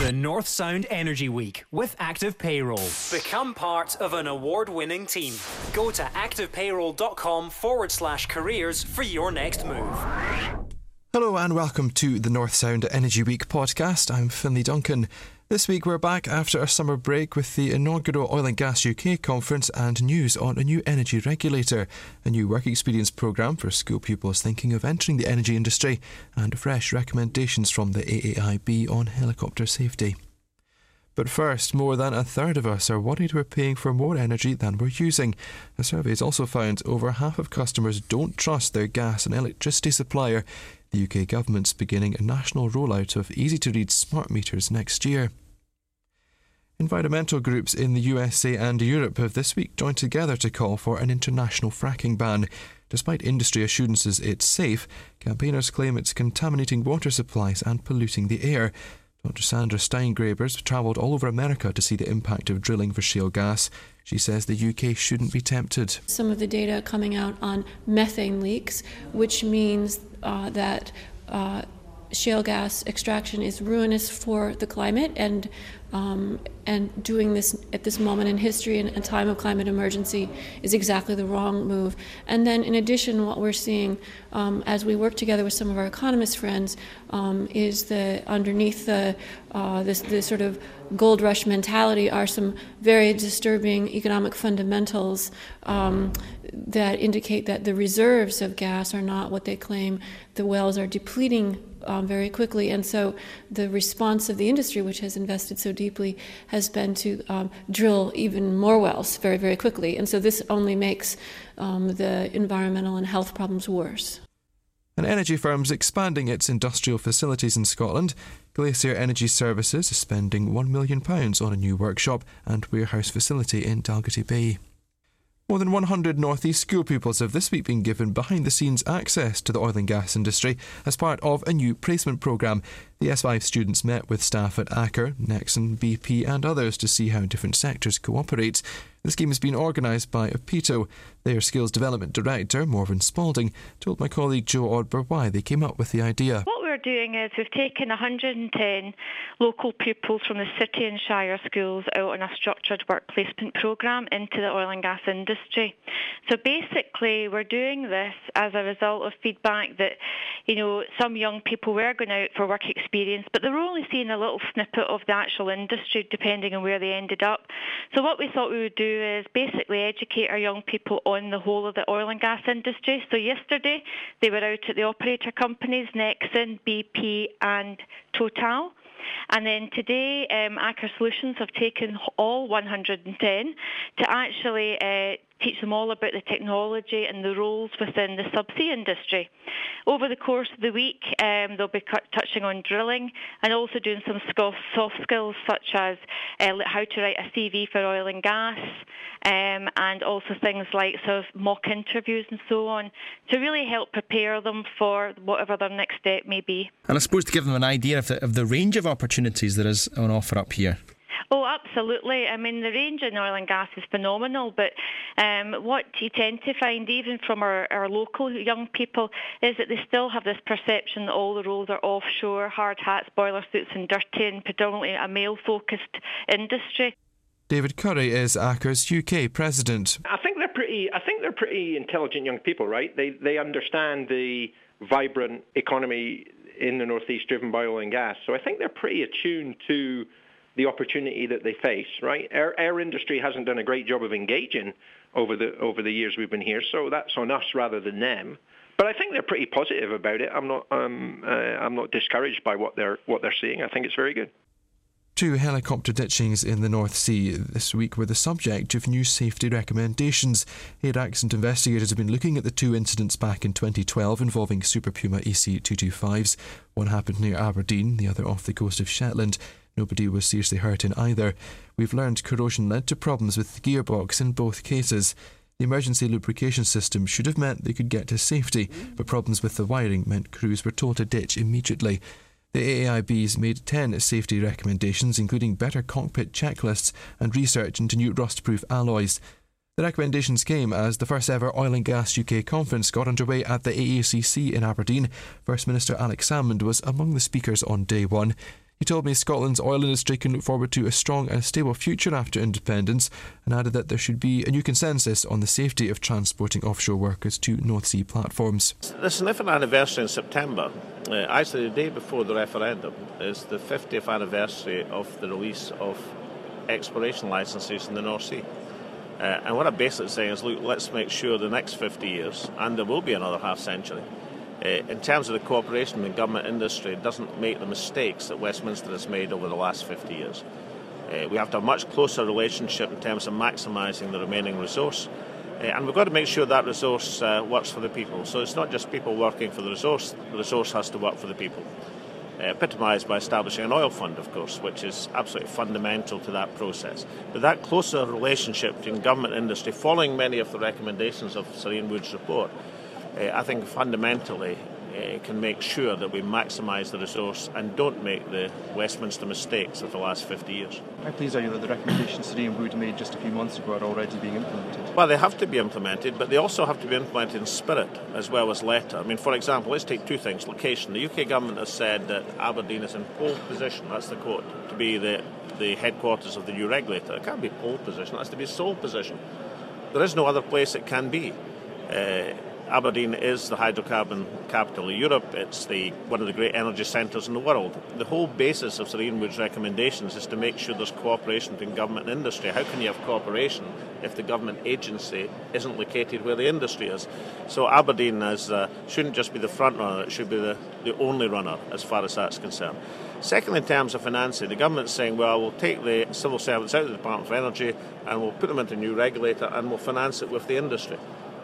The North Sound Energy Week with Active Payroll. Become part of an award-winning team. Go to activepayroll.com/careers for your next move. Hello and welcome to the North Sound Energy Week podcast. I'm Finlay Duncan. This week we're back after a summer break with the inaugural Oil and Gas UK conference and news on a new energy regulator, a new work experience programme for school pupils thinking of entering the energy industry, and fresh recommendations from the AAIB on helicopter safety. But first, more than a third of us are worried we're paying for more energy than we're using. A survey has also found over half of customers don't trust their gas and electricity supplier. The UK government's beginning a national rollout of easy-to-read smart meters next year. Environmental groups in the USA and Europe have this week joined together to call for an international fracking ban. Despite industry assurances it's safe, campaigners claim it's contaminating water supplies and polluting the air. Dr. Sandra Steingraber travelled all over America to see the impact of drilling for shale gas. She says the UK shouldn't be tempted. Some of the data coming out on methane leaks, which means that shale gas extraction is ruinous for the climate, and doing this at this moment in history in a time of climate emergency is exactly the wrong move. And then in addition, what we're seeing as we work together with some of our economist friends is that underneath this sort of gold rush mentality are some very disturbing economic fundamentals that indicate that the reserves of gas are not what they claim. The wells are depleting very quickly, and so the response of the industry, which has invested so deeply, has been to drill even more wells very, very quickly. And so this only makes the environmental and health problems worse. An energy firm's expanding its industrial facilities in Scotland. Glacier Energy Services is spending £1 million on a new workshop and warehouse facility in Dalgety Bay. More than 100 North East school pupils have this week been given behind-the-scenes access to the oil and gas industry as part of a new placement programme. The S5 students met with staff at Aker, Nexen, BP and others to see how different sectors cooperate. The scheme has been organised by Opito. Their Skills Development Director, Morven Spalding, told my colleague Joe Odber why they came up with the idea. What we're doing is we've taken 110 local pupils from the city and shire schools out on a structured work placement programme into the oil and gas industry. So basically we're doing this as a result of feedback that, some young people were going out for work experience, but they were only seeing a little snippet of the actual industry depending on where they ended up. So what we thought we would do is basically educate our young people on the whole of the oil and gas industry. So yesterday they were out at the operator companies, Nexen, BP and Total. And then today, Aker Solutions have taken all 110 to actually teach them all about the technology and the roles within the subsea industry. Over the course of the week, they'll be touching on drilling and also doing some soft skills such as how to write a CV for oil and gas, and also things like sort of mock interviews and so on, to really help prepare them for whatever their next step may be. And I suppose to give them an idea of the range of opportunities there is on offer up here. Oh, absolutely. I mean, the range in oil and gas is phenomenal, but what you tend to find, even from our local young people, is that they still have this perception that all the roles are offshore, hard hats, boiler suits and dirty, and predominantly a male-focused industry. David Curry is Aker's UK president. I think they're pretty intelligent young people, right? They understand the vibrant economy in the North East driven by oil and gas. So I think they're pretty attuned to the opportunity that they face, right? Our industry hasn't done a great job of engaging over the years we've been here, so that's on us rather than them. But I think they're pretty positive about it. I'm not discouraged by what they're seeing. I think it's very good. 2 helicopter ditchings in the North Sea this week were the subject of new safety recommendations. Air accident investigators have been looking at the 2 incidents back in 2012 involving Super Puma EC225s. One happened near Aberdeen, the other off the coast of Shetland. Nobody was seriously hurt in either. We've learned corrosion led to problems with the gearbox in both cases. The emergency lubrication system should have meant they could get to safety, but problems with the wiring meant crews were told to ditch immediately. The AAIB's made 10 safety recommendations, including better cockpit checklists and research into new rust-proof alloys. The recommendations came as the first ever Oil and Gas UK conference got underway at the AACC in Aberdeen. First Minister Alex Salmond was among the speakers on day one. He told me Scotland's oil industry can look forward to a strong and stable future after independence, and added that there should be a new consensus on the safety of transporting offshore workers to North Sea platforms. The significant anniversary in September, actually the day before the referendum, is the 50th anniversary of the release of exploration licences in the North Sea. And what I'm basically saying is, look, let's make sure the next 50 years, and there will be another half century, in terms of the cooperation with government industry, doesn't make the mistakes that Westminster has made over the last 50 years. We have to have a much closer relationship in terms of maximising the remaining resource. And we've got to make sure that resource works for the people. So it's not just people working for the resource has to work for the people. Epitomised by establishing an oil fund, of course, which is absolutely fundamental to that process. But that closer relationship between government and industry, following many of the recommendations of Sir Ian Wood's report, I think fundamentally can make sure that we maximise the resource and don't make the Westminster mistakes of the last 50 years. How pleased are you that the recommendations Sir Ian Wood made just a few months ago are already being implemented? Well, they have to be implemented, but they also have to be implemented in spirit as well as letter. I mean, for example, let's take two things. Location. The UK government has said that Aberdeen is in pole position, that's the quote, to be the headquarters of the new regulator. It can't be pole position, it has to be sole position. There is no other place it can be. Aberdeen is the hydrocarbon capital of Europe. It's one of the great energy centres in the world. The whole basis of Sir Ian Wood's recommendations is to make sure there's cooperation between government and industry. How can you have cooperation if the government agency isn't located where the industry is? So Aberdeen shouldn't just be the front runner, it should be the only runner as far as that's concerned. Secondly, in terms of financing, the government's saying, well, we'll take the civil servants out of the Department for Energy and we'll put them into a new regulator and we'll finance it with the industry.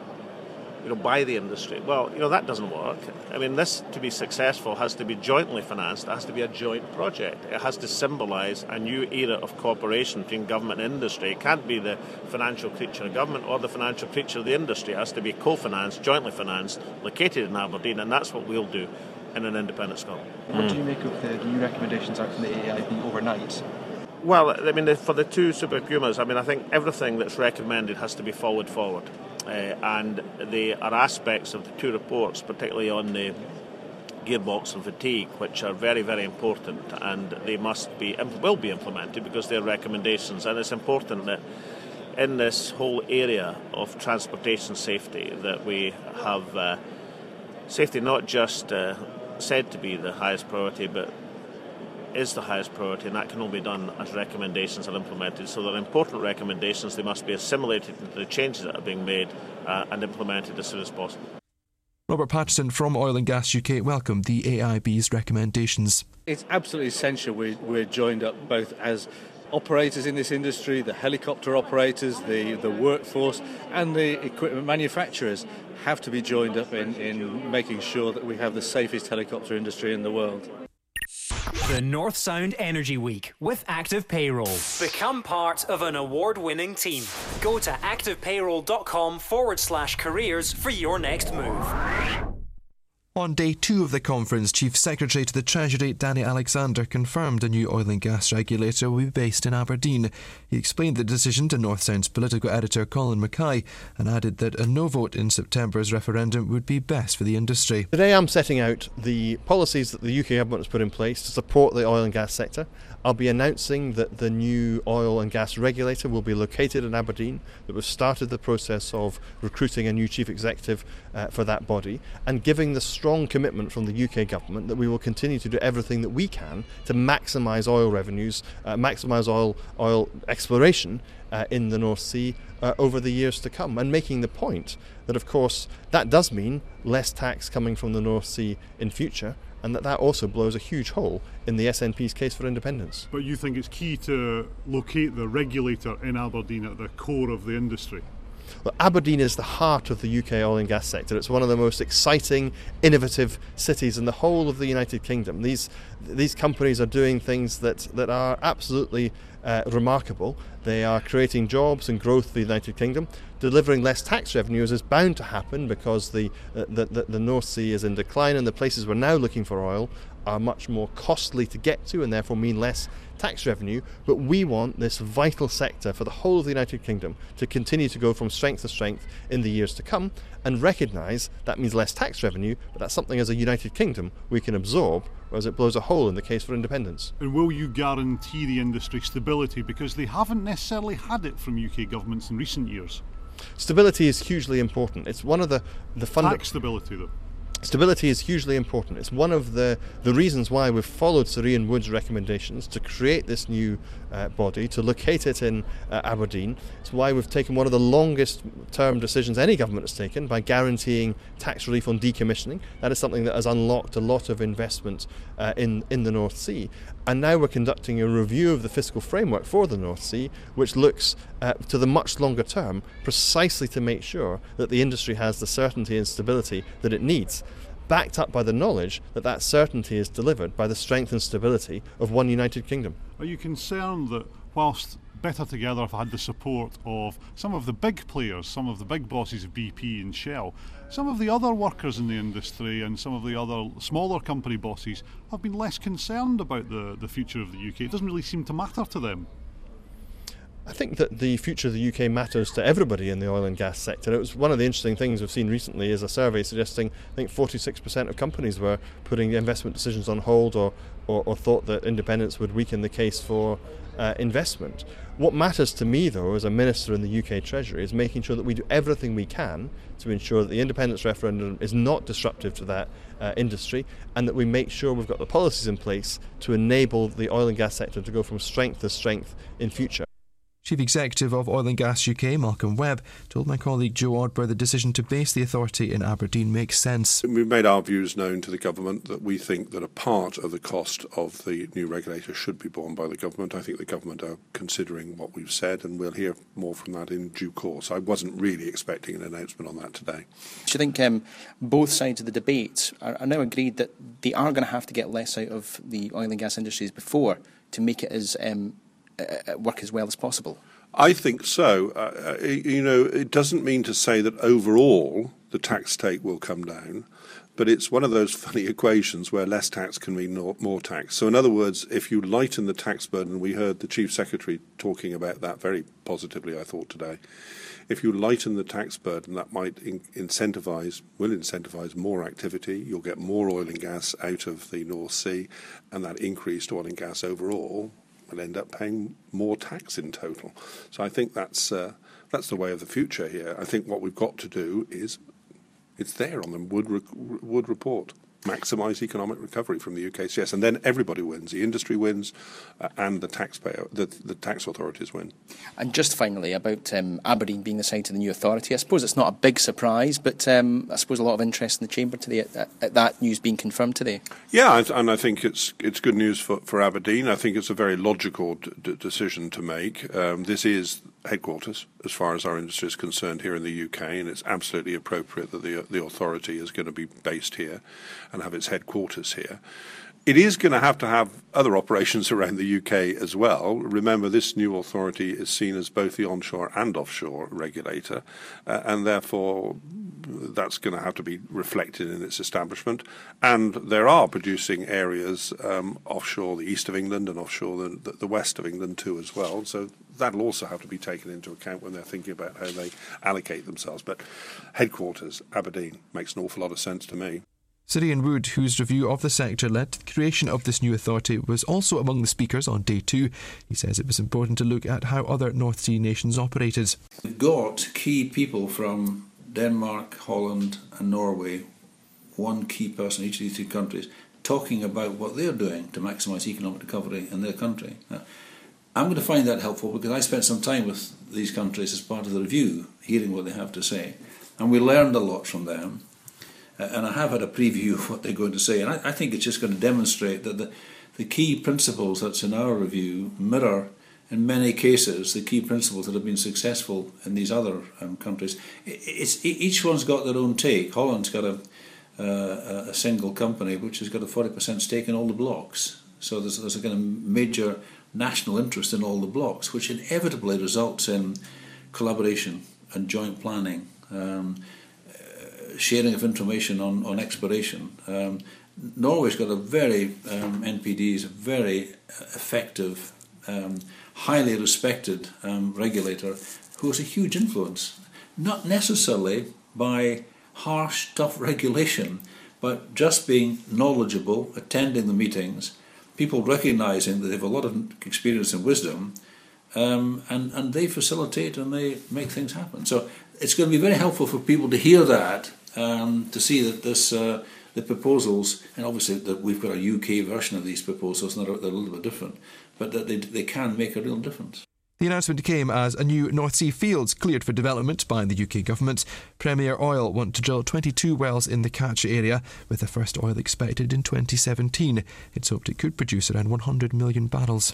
By the industry. Well, that doesn't work. I mean, this, to be successful, has to be jointly financed. It has to be a joint project. It has to symbolise a new era of cooperation between government and industry. It can't be the financial creature of government or the financial creature of the industry. It has to be co-financed, jointly financed, located in Aberdeen, and that's what we'll do in an independent Scotland. What do you make of the new recommendations out from the AIB overnight? Well, I mean, for the two Super Pumas, I think everything that's recommended has to be forward. And there are aspects of the two reports, particularly on the gearbox and fatigue, which are very, very important, and they will be implemented because they're recommendations. And it's important that in this whole area of transportation safety that we have safety not just said to be the highest priority, but is the highest priority, and that can only be done as recommendations are implemented. So they're important recommendations. They must be assimilated into the changes that are being made and implemented as soon as possible. Robert Patterson from Oil and Gas UK welcomed the AIB's recommendations. It's absolutely essential we're joined up both as operators in this industry, the helicopter operators, the workforce and the equipment manufacturers have to be joined up in making sure that we have the safest helicopter industry in the world. The North Sound Energy Week with Active Payroll. Become part of an award-winning team. Go to activepayroll.com/careers for your next move. On day 2 of the conference, Chief Secretary to the Treasury, Danny Alexander, confirmed a new oil and gas regulator will be based in Aberdeen. He explained the decision to North Sound's political editor Colin Mackay and added that a no vote in September's referendum would be best for the industry. Today I'm setting out the policies that the UK government has put in place to support the oil and gas sector. I'll be announcing that the new oil and gas regulator will be located in Aberdeen, that we've started the process of recruiting a new chief executive for that body, and giving the strong commitment from the UK government that we will continue to do everything that we can to maximise oil revenues, maximise oil exploration in the North Sea over the years to come, and making the point that, of course, that does mean less tax coming from the North Sea in future, and that also blows a huge hole in the SNP's case for independence. But you think it's key to locate the regulator in Aberdeen at the core of the industry? Well, Aberdeen is the heart of the UK oil and gas sector. It's one of the most exciting, innovative cities in the whole of the United Kingdom. These companies are doing things that are absolutely remarkable. They are creating jobs and growth for the United Kingdom. Delivering less tax revenues is bound to happen because the North Sea is in decline, and the places we're now looking for oil are much more costly to get to and therefore mean less tax revenue. But we want this vital sector for the whole of the United Kingdom to continue to go from strength to strength in the years to come, and recognise that means less tax revenue, but that's something as a United Kingdom we can absorb whereas it blows a hole in the case for independence. And will you guarantee the industry stability? Because they haven't necessarily had it from UK governments in recent years. Stability is hugely important. It's one of the tax stability, though. Stability is hugely important. It's one of the reasons why we've followed Sir Ian Wood's recommendations to create this new body, to locate it in Aberdeen. It's why we've taken one of the longest term decisions any government has taken by guaranteeing tax relief on decommissioning. That is something that has unlocked a lot of investment in the North Sea. And now we're conducting a review of the fiscal framework for the North Sea, which looks to the much longer term, precisely to make sure that the industry has the certainty and stability that it needs, backed up by the knowledge that that certainty is delivered by the strength and stability of one United Kingdom. Are you concerned that whilst Better Together have had the support of some of the big players, some of the big bosses of BP and Shell, some of the other workers in the industry and some of the other smaller company bosses have been less concerned about the future of the UK? It doesn't really seem to matter to them. I think that the future of the UK matters to everybody in the oil and gas sector. It was one of the interesting things we've seen recently is a survey suggesting I think 46% of companies were putting investment decisions on hold or thought that independence would weaken the case for investment. What matters to me, though, as a minister in the UK Treasury, is making sure that we do everything we can to ensure that the independence referendum is not disruptive to that industry, and that we make sure we've got the policies in place to enable the oil and gas sector to go from strength to strength in future. Chief Executive of Oil and Gas UK, Malcolm Webb, told my colleague Joe Odber the decision to base the authority in Aberdeen makes sense. We've made our views known to the government that we think that a part of the cost of the new regulator should be borne by the government. I think the government are considering what we've said, and we'll hear more from that in due course. I wasn't really expecting an announcement on that today. Do you think both sides of the debate are now agreed that they are going to have to get less out of the oil and gas industries before to make it as work as well as possible? I think so. It doesn't mean to say that overall the tax take will come down, but it's one of those funny equations where less tax can mean more tax. So in other words, if you lighten the tax burden, we heard the Chief Secretary talking about that very positively, I thought, today. If you lighten the tax burden, that might will incentivise more activity. You'll get more oil and gas out of the North Sea, and that increased oil and gas overall will end up paying more tax in total. So I think that's the way of the future here. I think what we've got to do is, it's there on the Wood report, maximise economic recovery from the UKCS, and then everybody wins. The industry wins, and the taxpayer, the tax authorities win. And just finally, about Aberdeen being the site of the new authority, I suppose it's not a big surprise, but I suppose a lot of interest in the Chamber today at that news being confirmed today. Yeah, and I think it's good news for Aberdeen. I think it's a very logical decision to make. This is headquarters, as far as our industry is concerned, here in the UK, and it's absolutely appropriate that the authority is going to be based here and have its headquarters here. It is going to have other operations around the UK as well. Remember, this new authority is seen as both the onshore and offshore regulator, and therefore that's going to have to be reflected in its establishment. And there are producing areas offshore the east of England and offshore the west of England too as well. So that'll also have to be taken into account when they're thinking about how they allocate themselves. But headquarters, Aberdeen, makes an awful lot of sense to me. Sir Ian Wood, whose review of the sector led to the creation of this new authority, was also among the speakers on day 2. He says it was important to look at how other North Sea nations operated. We've got key people from Denmark, Holland and Norway, one key person in each of these 3 countries, talking about what they're doing to maximise economic recovery in their country. Now, I'm going to find that helpful because I spent some time with these countries as part of the review, hearing what they have to say, and we learned a lot from them. And I have had a preview of what they're going to say, and I think it's just going to demonstrate that the key principles that's in our review mirror, in many cases, the key principles that have been successful in these other countries. Each one's got their own take. Holland's got a single company which has got a 40% stake in all the blocks. So there's a kind of major national interest in all the blocks, which inevitably results in collaboration and joint planning. Sharing of information on exploration. Norway's got a very NPD's a very effective, highly respected regulator who has a huge influence, not necessarily by harsh, tough regulation, but just being knowledgeable, attending the meetings, people recognising that they have a lot of experience and wisdom, and they facilitate and they make things happen. So it's going to be very helpful for people to hear that, to see that this the proposals, and obviously that we've got a UK version of these proposals, and they're a little bit different, but that they can make a real difference. The announcement came as a new North Sea fields cleared for development by the UK government. Premier Oil want to drill 22 wells in the Catcher area, with the first oil expected in 2017. It's hoped it could produce around 100 million barrels.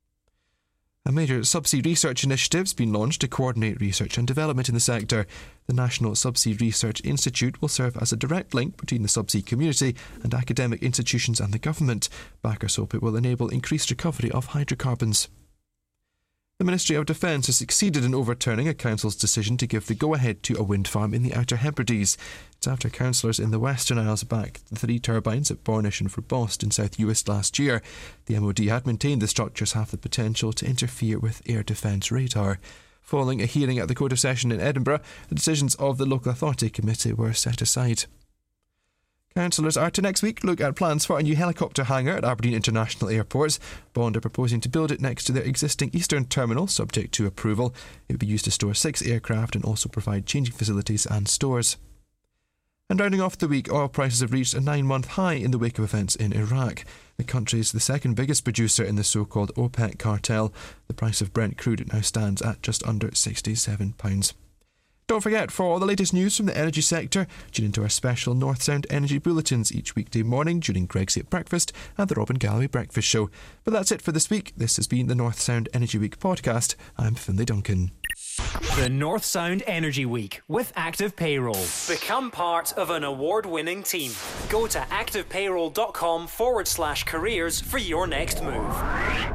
A major subsea research initiative has been launched to coordinate research and development in the sector. The National Subsea Research Institute will serve as a direct link between the subsea community and academic institutions and the government. Backers hope it will enable increased recovery of hydrocarbons. The Ministry of Defence has succeeded in overturning a council's decision to give the go-ahead to a wind farm in the Outer Hebrides. It's after councillors in the Western Isles backed the 3 turbines at Bornish and Forbost in South Uist last year. The MOD had maintained the structures have the potential to interfere with air defence radar. Following a hearing at the Court of Session in Edinburgh, the decisions of the Local Authority Committee were set aside. Councillors are to next week look at plans for a new helicopter hangar at Aberdeen International Airport. Bond are proposing to build it next to their existing Eastern terminal, subject to approval. It will be used to store 6 aircraft and also provide changing facilities and stores. And rounding off the week, oil prices have reached a 9-month high in the wake of events in Iraq. The country is the second biggest producer in the so-called OPEC cartel. The price of Brent crude now stands at just under £67. Don't forget, for all the latest news from the energy sector, tune into our special North Sound Energy Bulletins each weekday morning during Greg's 8 Breakfast and the Robin Galloway Breakfast Show. But that's it for this week. This has been the North Sound Energy Week podcast. I'm Finlay Duncan. The North Sound Energy Week with Active Payroll. Become part of an award-winning team. Go to activepayroll.com/careers for your next move.